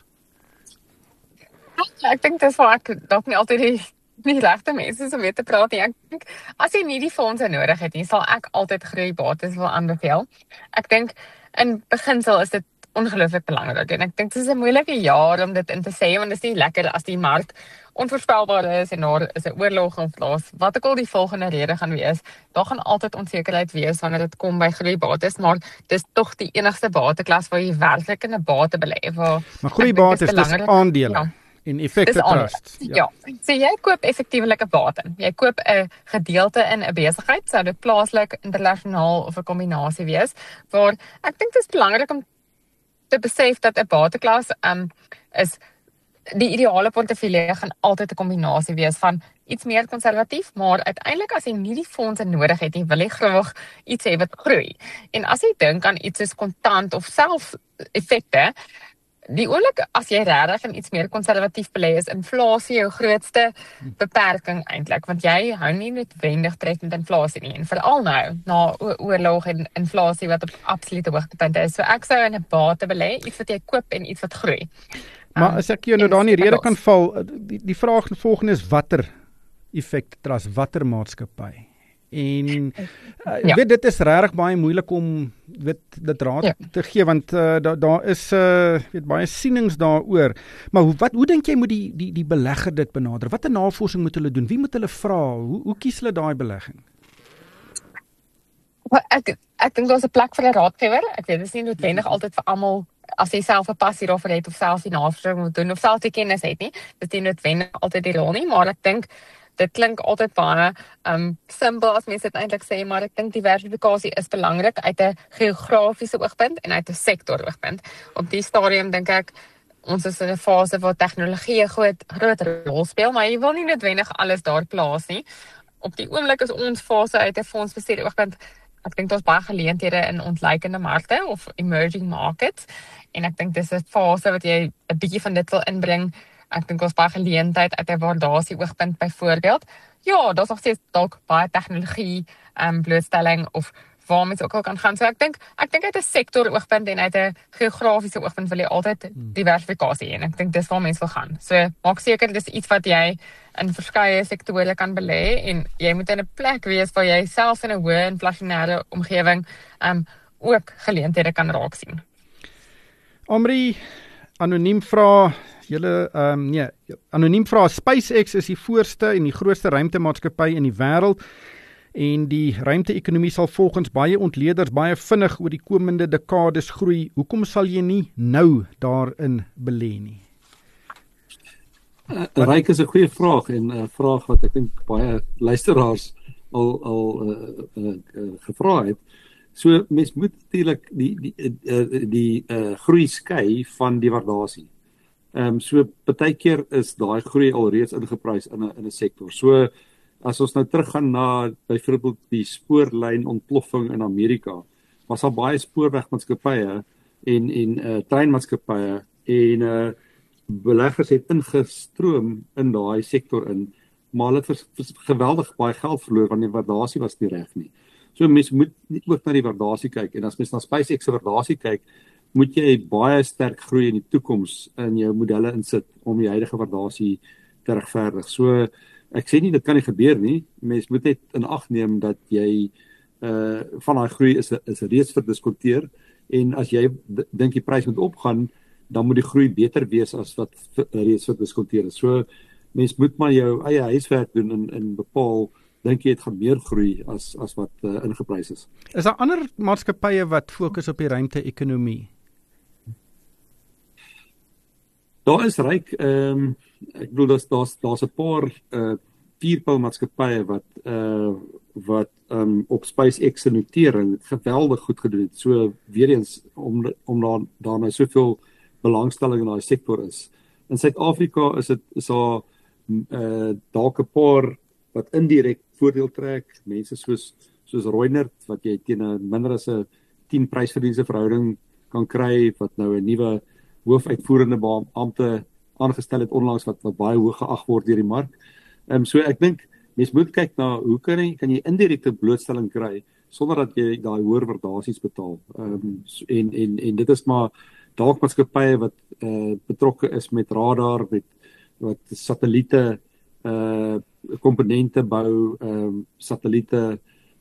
Ek dink dis waar ek dalk nie altyd die regte mense om mee te praat nie. Ek dink as jy nie die fondse nodig het nie, sal ek altyd groeibates wil aanbeveel. Ek dink in beginsel is dit ongelooflik belangrik en ek dink dit is 'n moeilike jaar om dit in te sê want dit is nie lekker as die mark onvoorspelbaar is en daar is 'n oorlog of wat ook al die volgende rede gaan wees. Daar gaan altyd onsekerheid wees wanneer dit kom by groeibates, maar dis tog die enigste bateklas waar jy werklik in 'n bate belê. Maar groeibates is aandele. Ja. En effekte trust. Ja. So jy koop effektiewelik 'n bate. Jy koop 'n gedeelte in 'n besigheid, sou dit plaaslik, internasionaal of 'n kombinasie wees, waar ek dink dit is belangrik om te besef dat 'n bateklas is die ideale portefeulje gaan altyd 'n kombinasie wees van iets meer konservatief, maar uiteindelik as jy nie die fondse nodig het nie, wil jy graag iets hê wat groei. En as jy dink aan iets soos kontant of self effekte, die oomblik as jy regtig in iets meer konservatief belê is inflasie jou grootste beperking eintlik, want jy hou nie noodwendig tred met inflasie nie, en veral nou na oorlog en inflasie wat op absolute hoogtepunte is. So ek sou in 'n bate belê, iets wat jy koop en iets wat groei. Maar as ek jou nou daar in die rede kan val, die vraag volgende is watter effekte trust, watter maatskappy? En weet dit is regtig baie moeilik om dit raad te gee want daar is baie sienings daaroor. Maar hoe dink jy moet die belegger dit benader? Watter navorsing moet hulle doen? Wie moet hulle vra? Hoe kies hulle daai belegging? Ek dink daar's 'n plek vir 'n raadgewer. Ek weet dit is nie noodwendig altyd vir almal as jy self 'n passie daarvoor het of self die navorsing moet doen of self die kennis het nie. Dit is nie noodwendig altyd die rol nie, maar ek dink dit klink altyd baie simpel as mense dit eintlik sê, maar ek dink diversifikasie is belangrik uit 'n geografiese oogpunt en uit 'n sektor oogpunt. Op die stadium dink ek ons is in 'n fase waar tegnologie 'n groot rol speel, maar jy wil nie noodwendig alles daar plaas nie. Op die oomblik is ons fase uit 'n fondsbestuur oogpunt. Ek dink daar's baie geleenthede in ontleikende markte of emerging markets en ek dink dis 'n fase wat jy 'n bietjie van dit wil inbring. Ek dink ons baie geleentheid uit 'n waardasie oogpunt byvoorbeeld. Ja, daar's nog steeds dalk baie tegnologie blootstelling of waar mens ook al kan gaan. So ek dink uit 'n sektor oogpunt en uit 'n geografiese oogpunt wil jy altyd diversifikasie en ek dink dis waar mense wil gaan. So maak seker dis iets wat jy in verskeie sektore kan belê en jy moet in 'n plek wees waar jy self in 'n hoë inflasionêre omgewing ook geleenthede kan raak sien. Omri, anoniem vra anoniem vra SpaceX is die voorste en die grootste ruimtemaatskappy in die wêreld en die ruimte-ekonomie sal volgens baie ontleeders baie vinnig oor die komende dekades groei. Hoekom sal jy nie nou daarin belê nie? Ryk is 'n goeie vraag en 'n vraag wat ek dink baie luisteraars al gevra het. So mens moet natuurlik die groei skei van die waardasie. So partykeer is daai groei alreeds ingeprys in 'n sektor. So as ons nou teruggaan na byvoorbeeld die spoorlyn ontploffing in Amerika, was daar baie spoorwegmaatskappye en treinmaatskappye en beleggers het ingestroom in daai sektor in, maar hulle het geweldig baie geld verloor want die waardasie was nie reg nie. So mens moet ook na die waardasie kyk en as mens na SpaceX se waardasie kyk, moet jy baie sterk groei in die toekoms in jou modelle insit om die huidige waardasie te regverdig. So ek sê nie dit kan nie gebeur nie. Mens moet net in ag neem dat jy van daai groei is reeds verdiskonteer en as jy dink die prys moet opgaan, dan moet die groei beter wees as wat reeds verdiskonteer is. So mens moet maar jou eie huiswerk doen en bepaal dink jy dit gaan meer groei as wat ingeprys is. Is daar ander maatskappye wat fokus op die ruimte-ekonomie? Daar is ryk, ek bedoel daar's 'n paar vuurpylmaatskappye wat op SpaceX se notering geweldig goed gedoen het. So weer eens om daar nou soveel belangstelling in daai sektor is. In Suid-Afrika is daar dalk 'n paar wat indirek voordeel trek, mense soos Reunert wat jy teen 'n minder as 'n 10 prysverdienste verhouding kan kry, wat nou 'n nuwe hoofuitvoerende beampte aangestel het onlangs wat baie hoog geag word deur die mark. So ek dink mens moet kyk na hoe kan jy indirekte blootstelling kry sonder dat jy daai hoër waardasies betaal. En dit is maar dalk maatskappye wat betrokke is met radar, wat satelliete komponente bou, satelliete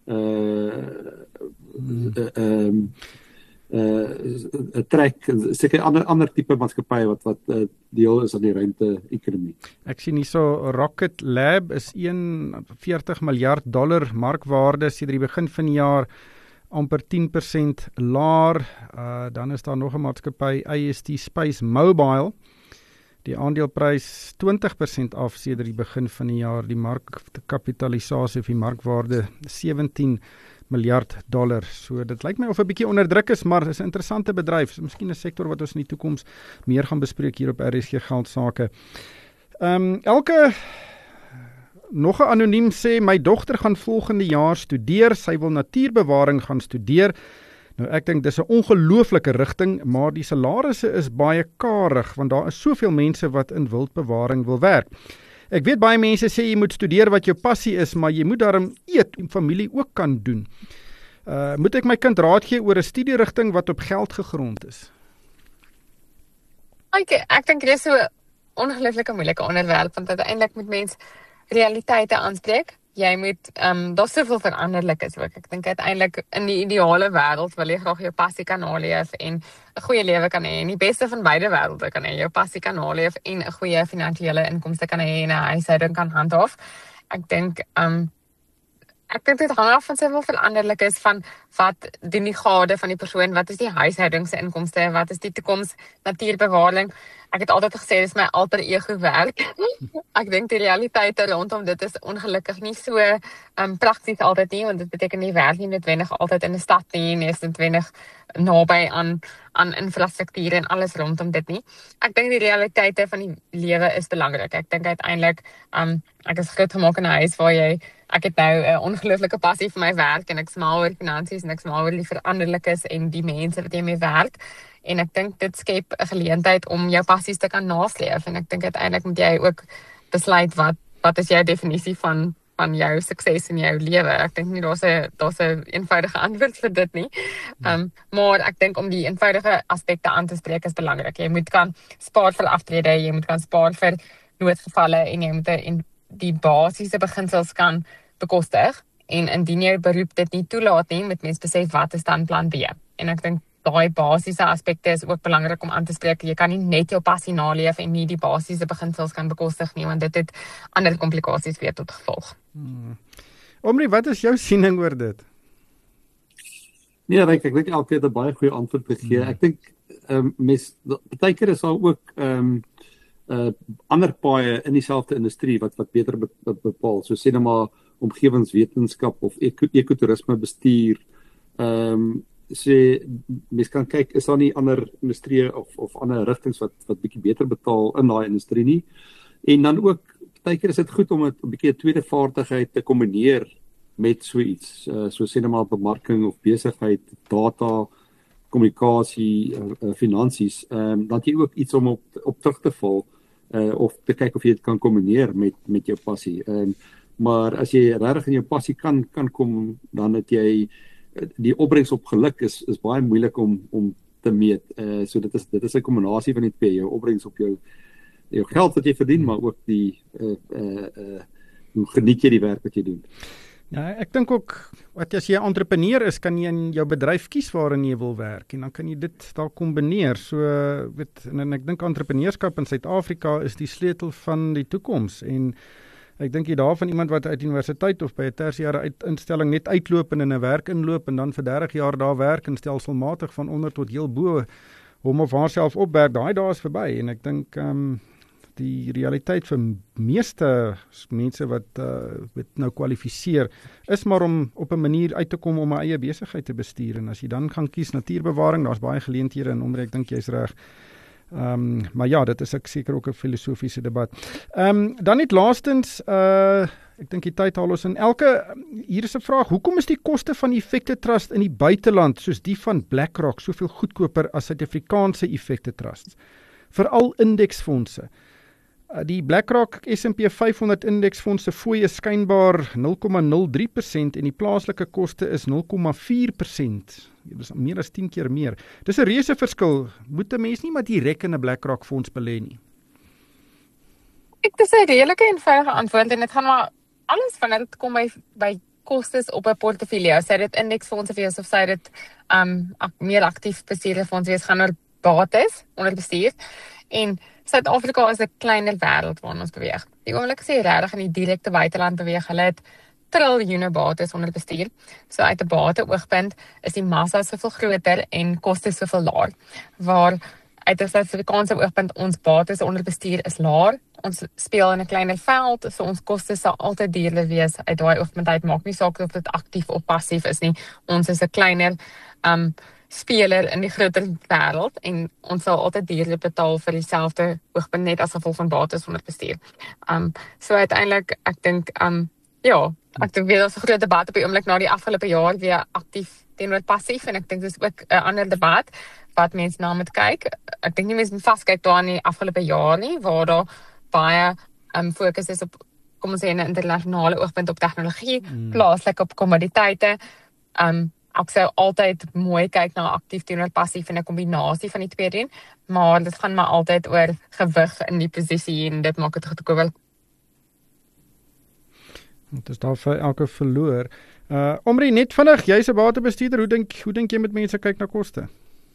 trek, seker ander tipe maatskappye wat deel is aan die ruimte-ekonomie. Ek sien hierso Rocket Lab is $41 miljard markwaarde sedert die begin van die jaar, amper 10% laer. Dan is daar nog 'n maatskappy, AST Space Mobile. Die aandeleprys 20% af sedert die begin van die jaar. Die markkapitalisasie of die markwaarde $17 miljard. So dit lyk my of 'n bietjie onder druk is, maar dit is 'n interessante bedryf. So, miskien 'n sektor wat ons in die toekoms meer gaan bespreek hier op RSG Geldsaake. Nog 'n anoniem sê, my dogter gaan volgende jaar studeer, sy wil natuurbewaring gaan studeer. Nou ek dink dis 'n ongelooflike rigting, maar die salarisse is baie karig, want daar is soveel mense wat in wildbewaring wil werk. Ek weet baie mense sê jy moet studeer wat jou passie is, maar jy moet daarom eet en familie ook kan doen. Moet ek my kind raad gee oor 'n studierigting wat op geld gegrond is? Ek dink dit is so 'n ongelooflike moeilike onderwerp, want uiteindelik moet mens realiteite aanspreek. Jy moet, daar's soveel veranderlikes ook. Ek dink uiteindelik in die ideale wêreld wil jy graag jou passie kan naleef en 'n goeie lewe kan hê. En die beste van beide wêrelde kan hê, jou passie kan naleef en 'n goeie finansiële inkomste kan hê en 'n huishouding kan handhaaf. Ek dink dit hang af van soveel veranderlikes van wat doen die gade van die persoon, wat is die huishoudingsinkomste, wat is die toekoms natuurbewaring. Ek het altyd gesê, dis my alter ego werk. Ek dink die realiteite rondom dit is ongelukkig nie so prakties altyd nie, want dit beteken nie werk nie noodwendig altyd in 'n stad nie is noodwendig naby aan infrastruktuur en alles rondom dit nie. Ek dink die realiteite van die lewe is belangrik. Ek dink uiteindelik, ek is grootgemaak in 'n huis waar ek het nou 'n ongelooflike passie vir my werk en ek smaal oor finansies en ek smaal oor die veranderlikes en die mense wat jy mee werk. En ek dink dit skep 'n geleentheid om jou passies te kan nasleef. En ek dink uiteindelik moet jy ook besluit wat is jou definisie van jou sukses in jou lewe. Ek dink nie daar's 'n eenvoudige antwoord vir dit nie. Maar ek dink om die eenvoudige aspekte aan te spreek is belangrik. Jy moet kan spaar vir aftrede, jy moet kan spaar vir noodgevalle en jy moet die basiese beginsels kan bekostig. En indien jou beroep dit nie toelaat nie, moet mens besef wat is dan plan B. En ek dink daai basiese aspekte is ook belangrik om aan te spreek. Jy kan nie net jou passie naleef en nie die basiese beginsels kan bekostig nie, want dit het ander komplikasies weer tot gevolg. Omri, wat is jou siening oor dit? Nee, ek dink elke het 'n baie goeie antwoord gegee. Ek dink baie keer is daar ook ander paaie in dieselfde industrie wat beter bepaal. So sê nou maar omgewingswetenskap of ekotourisme bestuur. Mens kan kyk, is daar nie ander industrieë of ander rigtings wat bietjie beter betaal in daai industrie nie. En dan ook baie keer is dit goed om 'n bietjie 'n tweede vaardigheid te kombineer met so iets. So sê net maar bemarking of besigheid, data, kommunikasie, finansies. Dan jy ook iets om op terug te val of te kyk of jy dit kan kombineer met jou passie. Maar as jy regtig in jou passie kan kom, dan het jy die opbrengs op geluk is baie moeilik om te meet. So dit is 'n kombinasie van die twee, jou opbrengs op jou geld wat jy verdien, maar ook die hoe geniet jy die werk wat jy doen. Ja, ek dink ook as jy 'n entrepreneur is, kan jy in jou bedryf kies waarin jy wil werk en dan kan jy dit daar kombineer. So en ek dink entrepreneurskap in Suid-Afrika is die sleutel van die toekoms en Ek dink jy daarvan iemand wat uit universiteit of by 'n tersiêre instelling net uitloop en in 'n werk inloop en dan vir 30 jaar daar werk en stelselmatig van onder tot heel bo hom of haarself opwerk, daai dae is verby en ek dink die realiteit vir meeste mense wat nou kwalifiseer, is maar om op 'n manier uit te kom om 'n eie besigheid te bestuur. En as jy dan gaan kies natuurbewaring, daar's baie geleenthede en Omri, ek dink jy's reg. Maar ja, dit is ek seker ook 'n filosofiese debat. Dan net laastens, ek dink die tyd haal ons in. Hier is 'n vraag, hoekom is die koste van effekte trust in die buiteland, soos die van BlackRock, soveel goedkoper as Suid-Afrikaanse effekte trusts? Veral indeksfondse. Die BlackRock S&P 500 indeksfonds se fooi is skynbaar 0,03% en die plaaslike koste is 0,4%. Dit is meer as 10 keer meer. Dis 'n reuse verskil. Moet 'n mens nie maar direk in 'n BlackRock fonds belê nie? Dis 'n redelike eenvoudige antwoord en dit gaan maar alles van dit kom by kostes op 'n portefeulje. Sy dit indeksfondse wees of sy dit meer aktief bestuurde fondse wees, gaan oor bates onder bestuur. En Suid-Afrika is 'n kleiner wêreld waarin ons beweeg. Die oomblik as jy regtig in die direkte buiteland beweeg, hulle het triljoene bates onder bestuur. So uit 'n bate oogpunt is die massa soveel groter en kostes soveel laer. Waar uit 'n Suid-Afrikaanse oogpunt ons bates onder bestuur is laer. Ons speel in 'n kleiner veld, so ons kostes sal altyd duurder wees uit daai oogpunt uit. Maak nie saak of dit aktief of passief is nie. Ons is 'n kleiner speler in die groter wêreld en ons sal altyd duurder betaal vir dieselfde oogpunt net as gevolg van bates onder bestuur. So uiteindelik, ek dink ek dink weer ons 'n groot debat op die oomblik na die afgelope jaar weer aktief teenoor passief en ek dink dis ook 'n ander debat wat mense na moet kyk. Ek dink nie mense moet vaskyk daar in die afgelope jaar nie waar daar baie fokus is op, kom ons sê, 'n internasionale oogpunt op tegnologie, plaaslik op kommoditeite. Ek sou altyd mooi kyk na aktief teenoor passief en 'n kombinasie van die twee doen, maar dit gaan maar altyd oor gewig in die posisie en dit maak dit goedkoop. Dit is daar vir elke verloor. Omri, net vinnig, jy's 'n batebestuurder, hoe dink jy met mense kyk na koste?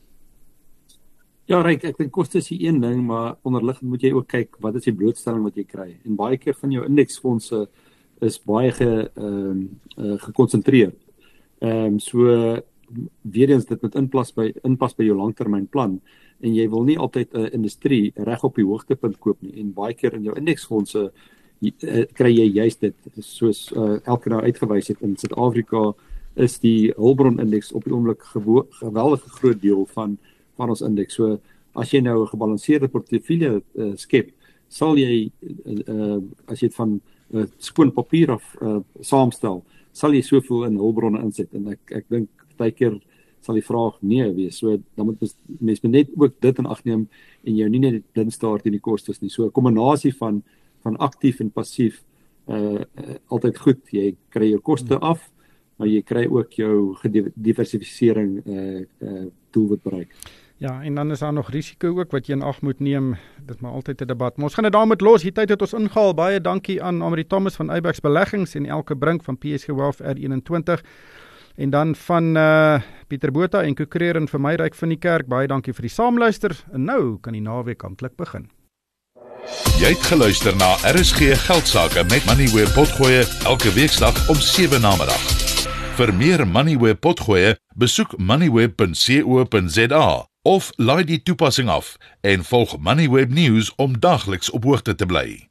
Ja, Ryk, ek dink koste is die een ding, maar onderliggend moet jy ook kyk wat is die blootstelling wat jy kry. En baie keer van jou indeksfondse is baie gekonsentreer. So weer eens dit moet inpas by jou langtermynplan en jy wil nie altyd 'n industrie reg op die hoogtepunt koop nie en baie keer in jou indeksfondse kry jy juist dit soos elke nou uitgewys het in Suid-Afrika is die Hulbron indeks op die oomblik geweldige groot deel van ons indeks. So as jy nou 'n gebalanseerde portefeulje skep, sal jy as jy dit van skoon papier af saamstel, sal jy soveel in hulpbronne inset en ek dink baie keer sal die vraag nee wees. So dan moet mens net ook dit in ag neem en jou nie net blind staar teen die kostes nie. So 'n kombinasie van aktief en passief altyd goed. Jy kry jou koste af, maar jy kry ook jou diversifisering doelwit bereik. Ja, en dan is daar nog risiko ook wat jy in ag moet neem. Dit is maar altyd 'n debat. Maar ons gaan dit daarmee los. Die tyd het ons ingehaal. Baie dankie aan Omri Thomas van Eyebax Beleggings en Elke Brink van PSG Wealth R21. En dan van Pieter Botha en Kokreer en vir my Ryk van die Kerk. Baie dankie vir die saamluister. En nou kan die naweek amptelik begin. Jy het geluister na RSG Geldsaake met Moneyweb Potgoe elke weekdag om 7 namiddag. Vir meer Moneyweb Potgoe, besoek moneyweb.co.za of laai die toepassing af en volg Moneyweb News om dagliks op hoogte te bly.